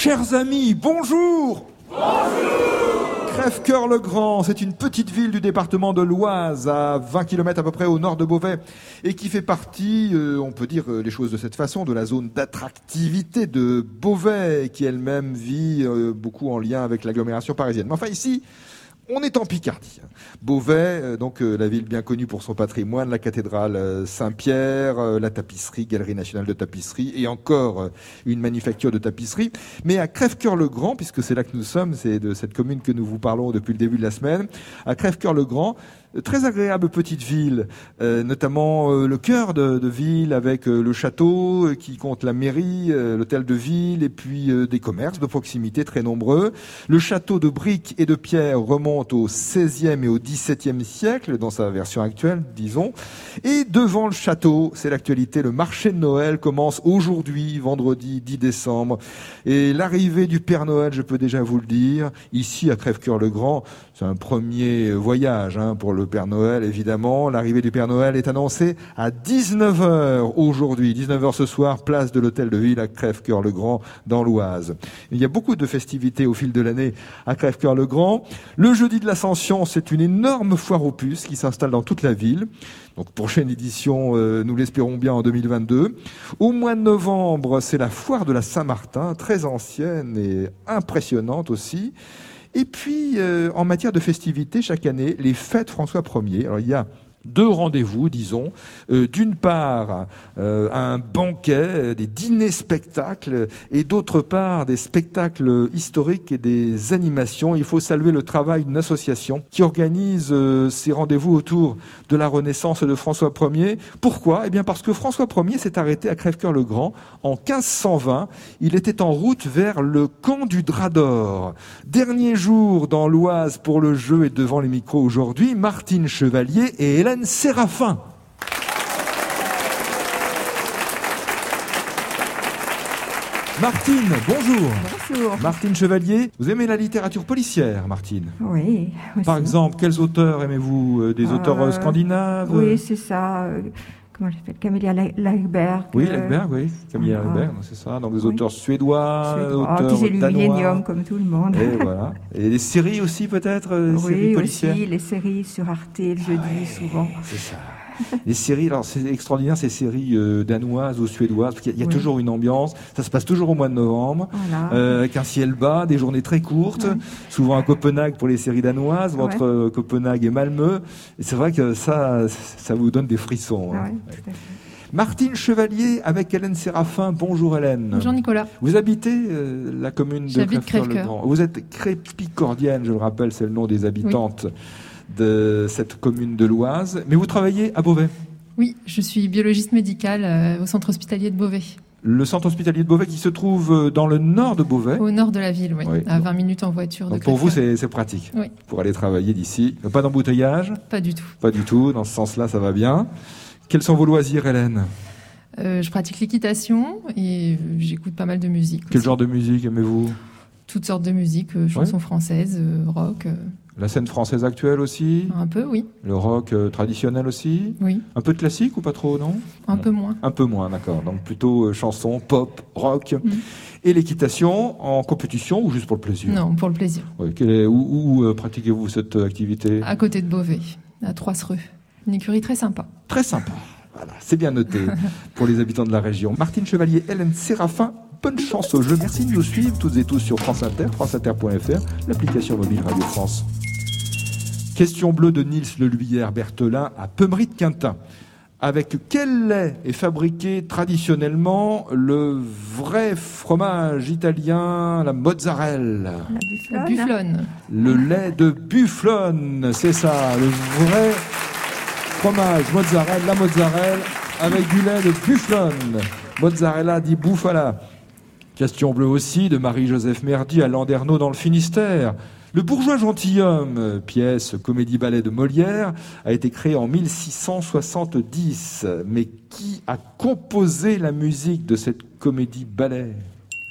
Chers amis, bonjour. Crèvecoeur-le-Grand, c'est une petite ville du département de l'Oise, à 20 km à peu près au nord de Beauvais, et qui fait partie, on peut dire les choses de cette façon, de la zone d'attractivité de Beauvais, qui elle-même vit beaucoup en lien avec l'agglomération parisienne. Mais enfin ici, on est en Picardie. Beauvais, la ville bien connue pour son patrimoine, la cathédrale Saint-Pierre, la tapisserie, Galerie nationale de tapisserie, et encore une manufacture de tapisserie. Mais à Crèvecoeur-le-Grand, puisque c'est là que nous sommes, c'est de cette commune que nous vous parlons depuis le début de la semaine, à Crèvecoeur-le-Grand, très agréable petite ville, notamment le cœur de ville avec le château qui compte la mairie, l'hôtel de ville et puis des commerces de proximité très nombreux. Le château de briques et de pierre remonte au XVIe et au XVIIe siècle dans sa version actuelle, disons. Et devant le château, c'est l'actualité, le marché de Noël commence aujourd'hui, vendredi 10 décembre. Et l'arrivée du Père Noël, je peux déjà vous le dire, ici à Crèvecoeur-le-Grand, c'est un premier voyage pour le Père Noël, évidemment. L'arrivée du Père Noël est annoncée à 19h aujourd'hui. 19h ce soir, place de l'hôtel de ville à Crèvecoeur-le-Grand, dans l'Oise. Il y a beaucoup de festivités au fil de l'année à Crèvecoeur-le-Grand. Le jeudi de l'Ascension, c'est une énorme foire aux puces qui s'installe dans toute la ville. Donc, prochaine édition, nous l'espérons bien en 2022. Au mois de novembre, c'est la foire de la Saint-Martin, très ancienne et impressionnante aussi. Et puis, en matière de festivités, chaque année, les fêtes François Ier. Alors, il y a deux rendez-vous, disons. D'une part, un banquet, des dîners-spectacles, et d'autre part, des spectacles historiques et des animations. Il faut saluer le travail d'une association qui organise ces rendez-vous autour de la Renaissance de François Ier. Pourquoi ? Eh bien, parce que François Ier s'est arrêté à Crèvecoeur-le-Grand en 1520. Il était en route vers le camp du Drap d'Or. Dernier jour dans l'Oise pour le jeu et devant les micros aujourd'hui, Martine Chevalier et Hélène Séraphin. Martine, bonjour. Bonjour. Martine Chevalier, vous aimez la littérature policière, Martine ? Oui. Aussi. Par exemple, quels auteurs aimez-vous ? Des auteurs scandinaves ? Oui, c'est ça. Comment je l'appelle ? Camélia Lagerberg. Oui, Lagerberg, oui. Camélia Lagerberg, c'est ça. Donc des auteurs suédois, auteurs puis j'ai lu danois. Millennium, comme tout le monde. Et voilà. Et les séries aussi, peut-être ? Séries Oui, policières. aussi, les séries sur Arte, le jeudi, souvent. C'est ça. Les séries, alors c'est extraordinaire, ces séries danoises ou suédoises, parce qu'il y a toujours une ambiance. Ça se passe toujours au mois de novembre, voilà. avec un ciel bas, des journées très courtes, souvent à Copenhague pour les séries danoises, ou entre Copenhague et Malmö. Et c'est vrai que ça vous donne des frissons. Ah, tout à fait. Martine Chevalier avec Hélène Séraphin. Bonjour Hélène. Bonjour Nicolas. Vous habitez la commune de Crèvecoeur-le-Grand. Vous êtes crépicorienne, je le rappelle, c'est le nom des habitantes de cette commune de l'Oise. Mais vous travaillez à Beauvais ? Oui, je suis biologiste médicale au centre hospitalier de Beauvais. Le centre hospitalier de Beauvais qui se trouve dans le nord de Beauvais. Au nord de la ville, oui. À 20 minutes en voiture. Donc pour vous, c'est pratique pour aller travailler d'ici. Pas d'embouteillage ? Pas du tout. Pas du tout. Dans ce sens-là, ça va bien. Quels sont vos loisirs, Hélène ? Je pratique l'équitation et j'écoute pas mal de musique. Quel genre de musique aimez-vous ? Toutes sortes de musique, chansons françaises, rock. La scène française actuelle aussi ? Un peu, oui. Le rock traditionnel aussi ? Oui. Un peu de classique ou pas trop, non ? Un peu moins. Un peu moins, d'accord. Donc plutôt chanson, pop, rock. Et l'équitation en compétition ou juste pour le plaisir ? Non, pour le plaisir. Oui. Où pratiquez-vous cette activité ? À côté de Beauvais, à Troissereux. Une écurie très sympa. Très sympa. Voilà, c'est bien noté pour les habitants de la région. Martine Chevalier, Hélène Séraphin, bonne chance au jeu. Merci de nous suivre toutes et tous sur France Inter, franceinter.fr, l'application mobile Radio France. Question bleue de Nils Leluillère-Berthelin à Pemery-de-Quintin. Avec quel lait est fabriqué traditionnellement le vrai fromage italien, la mozzarella ? La bufflone. Le lait de bufflone, c'est ça, le vrai fromage mozzarella, la mozzarella avec du lait de bufflone. Mozzarella di bufala. Question bleue aussi de Marie-Joseph Merdy à Landerneau dans le Finistère. Le Bourgeois gentilhomme, pièce comédie-ballet de Molière, a été créé en 1670. Mais qui a composé la musique de cette comédie-ballet ? Lully ?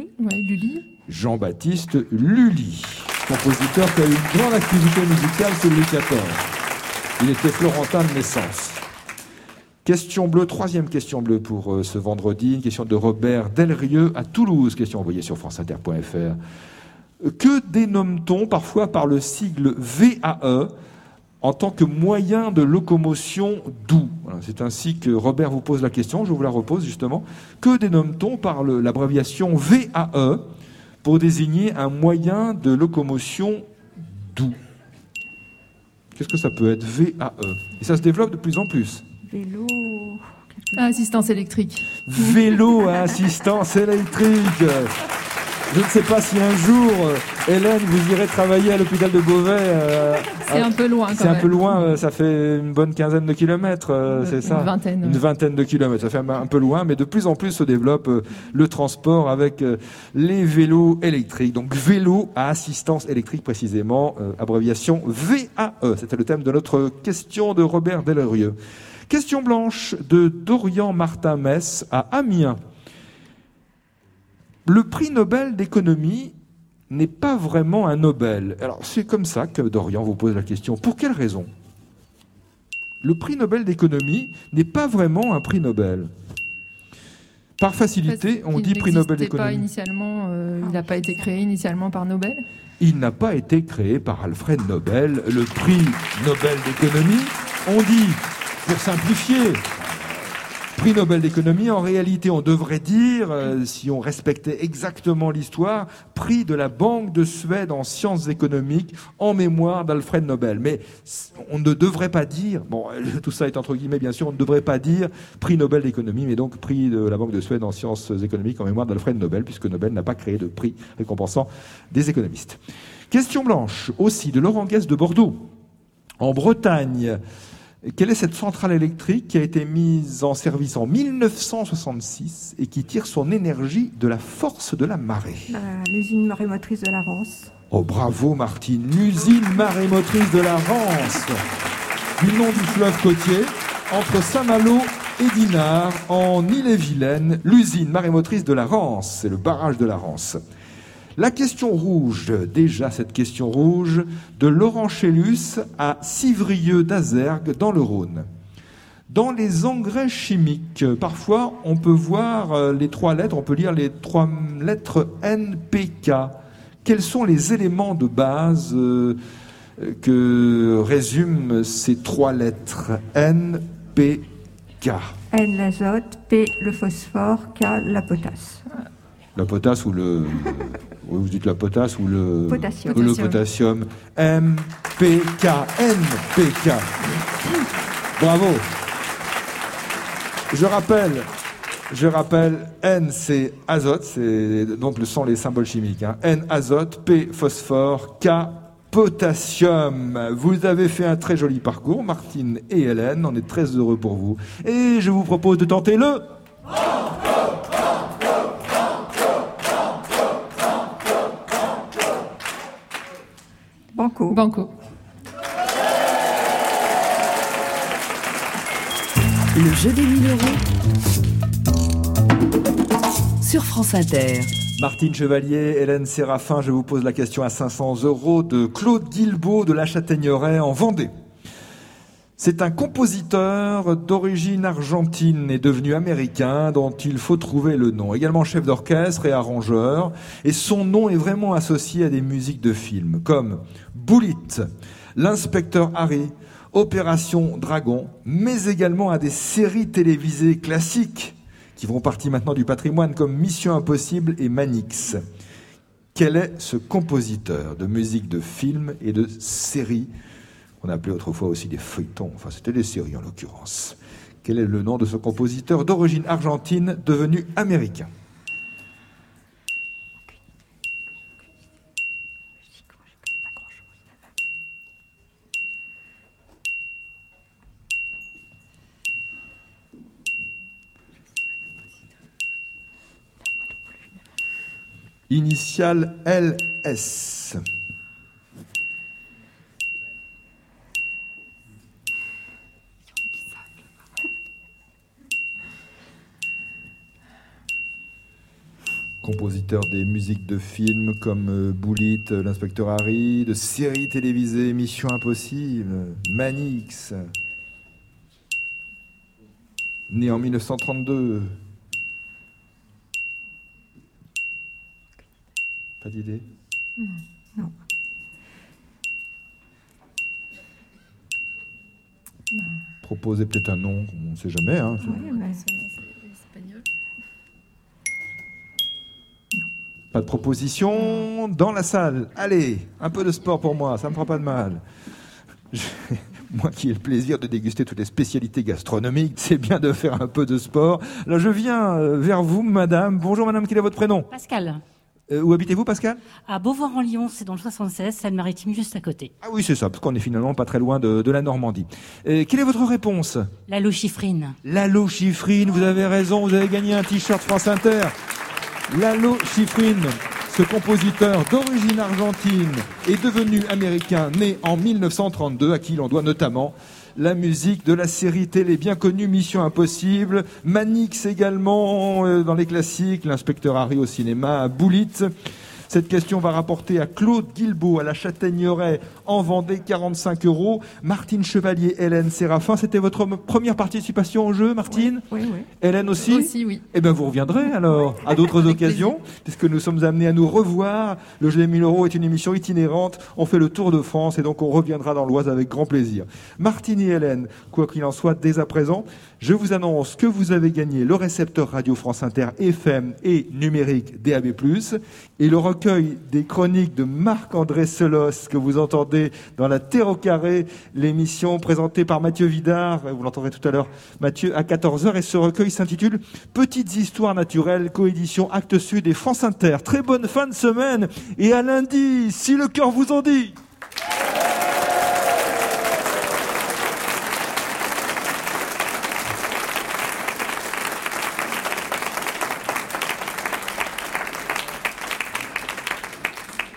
Oui, Lully. Jean-Baptiste Lully, compositeur qui a eu une grande activité musicale sous Louis XIV. Il était florentin de naissance. Question bleue, troisième question bleue pour ce vendredi. Une question de Robert Delrieux à Toulouse. Question envoyée sur franceinter.fr. Que dénomme-t-on parfois par le sigle VAE en tant que moyen de locomotion doux? Voilà, c'est ainsi que Robert vous pose la question. Je vous la repose justement. Que dénomme-t-on par l'abréviation VAE pour désigner un moyen de locomotion doux? Qu'est-ce que ça peut être, VAE? Et ça se développe de plus en plus. Vélo. Assistance électrique. Vélo à assistance électrique. Je ne sais pas si un jour, Hélène, vous irez travailler à l'hôpital de Beauvais. C'est un peu loin quand même. C'est un peu loin, ça fait une bonne quinzaine de kilomètres, c'est ça? Une vingtaine. Une vingtaine de kilomètres, ça fait un peu loin, mais de plus en plus se développe le transport avec les vélos électriques. Donc vélo à assistance électrique précisément, abréviation VAE. C'était le thème de notre question de Robert Delrieux. Question blanche de Dorian Martin Metz à Amiens. Le prix Nobel d'économie n'est pas vraiment un Nobel. Alors c'est comme ça que Dorian vous pose la question. Pour quelle raison? Le prix Nobel d'économie n'est pas vraiment un prix Nobel. Par facilité, on dit prix Nobel d'économie. Il n'a pas été créé initialement par Nobel? Il n'a pas été créé par Alfred Nobel. Le prix Nobel d'économie, on dit, pour simplifier, prix Nobel d'économie, en réalité, on devrait dire, si on respectait exactement l'histoire, prix de la Banque de Suède en sciences économiques en mémoire d'Alfred Nobel. Mais on ne devrait pas dire, bon, tout ça est entre guillemets bien sûr, on ne devrait pas dire prix Nobel d'économie, mais donc prix de la Banque de Suède en sciences économiques en mémoire d'Alfred Nobel, puisque Nobel n'a pas créé de prix récompensant des économistes. Question blanche aussi de Laurent Guest de Bordeaux. En Bretagne, quelle est cette centrale électrique qui a été mise en service en 1966 et qui tire son énergie de la force de la marée? L'usine marémotrice de la Rance. Oh bravo Martine, l'usine marémotrice de la Rance, du nom du fleuve côtier, entre Saint-Malo et Dinard, en Ille-et-Vilaine, l'usine marémotrice de la Rance, c'est le barrage de la Rance. La question rouge, déjà cette question rouge, de Laurent Chélus à Civrieux d'Azergues dans le Rhône. Dans les engrais chimiques, parfois on peut voir les trois lettres, on peut lire les trois lettres NPK. Quels sont les éléments de base que résument ces trois lettres NPK? N l'azote, P le phosphore, K la potasse. La potasse ou le... Vous dites la potasse ou le... Potassium. Ou le potassium. MPK. NPK. Bravo. Je rappelle, N c'est azote, donc ce sont les symboles chimiques. Hein. N azote, P phosphore, K potassium. Vous avez fait un très joli parcours, Martine et Hélène. On est très heureux pour vous. Et je vous propose de tenter le... Banco. Banco. Le jeu des 1000 euros sur France Inter. Martine Chevalier, Hélène Séraphin, je vous pose la question à 500 € de Claude Guilbeault de la Châtaigneraie en Vendée. C'est un compositeur d'origine argentine et devenu américain dont il faut trouver le nom. Également chef d'orchestre et arrangeur. Et son nom est vraiment associé à des musiques de films comme Bullitt, L'inspecteur Harry, Opération Dragon, mais également à des séries télévisées classiques qui font partie maintenant du patrimoine comme Mission Impossible et Manix. Quel est ce compositeur de musique de films et de séries? On appelait autrefois aussi des feuilletons, enfin c'était des séries en l'occurrence. Quel est le nom de ce compositeur d'origine argentine devenu américain? Initiale LS. Compositeur des musiques de films comme Bullitt, L'inspecteur Harry, de séries télévisées, Mission Impossible, Manix. né en 1932. Pas d'idée? Non. Proposez peut-être un nom, on ne sait jamais. Hein. Oui, mais... Espagnol. Pas de proposition dans la salle. Allez, un peu de sport pour moi, ça me fera pas de mal. Moi qui ai le plaisir de déguster toutes les spécialités gastronomiques, c'est bien de faire un peu de sport. Là, je viens vers vous, madame. Bonjour, madame, quel est votre prénom? Pascal, Où habitez-vous, Pascal? à Beauvoir-en-Lyon, c'est dans le 76, Seine-Maritime juste à côté. Ah oui, c'est ça, parce qu'on est finalement pas très loin de la Normandie. Quelle est votre réponse? La lochifrine. Lalo Schifrin, vous avez raison, vous avez gagné un t-shirt France Inter. Lalo Schifrin, ce compositeur d'origine argentine est devenu américain, né en 1932, à qui l'on doit notamment la musique de la série télé bien connue Mission Impossible, Manix également dans les classiques, l'inspecteur Harry au cinéma, Bullitt. Cette question va rapporter à Claude Guilbault, à la Châtaigneraie, en Vendée, 45 €. Martine Chevalier, Hélène Séraphin, c'était votre première participation au jeu, Martine? Oui, oui. Hélène aussi? Aussi, oui. Eh bien, vous reviendrez alors à d'autres Avec occasions, puisque nous sommes amenés à nous revoir. Le jeu des 1000 € est une émission itinérante. On fait le tour de France et donc on reviendra dans l'Oise avec grand plaisir. Martine et Hélène, quoi qu'il en soit, dès à présent, je vous annonce que vous avez gagné le récepteur Radio France Inter FM et numérique DAB+, et le recueil des chroniques de Marc-André Selos que vous entendez dans la Terre au carré, l'émission présentée par Mathieu Vidard, vous l'entendrez tout à l'heure, Mathieu, à 14h, et ce recueil s'intitule Petites histoires naturelles, coédition Actes Sud et France Inter. Très bonne fin de semaine et à lundi, si le cœur vous en dit.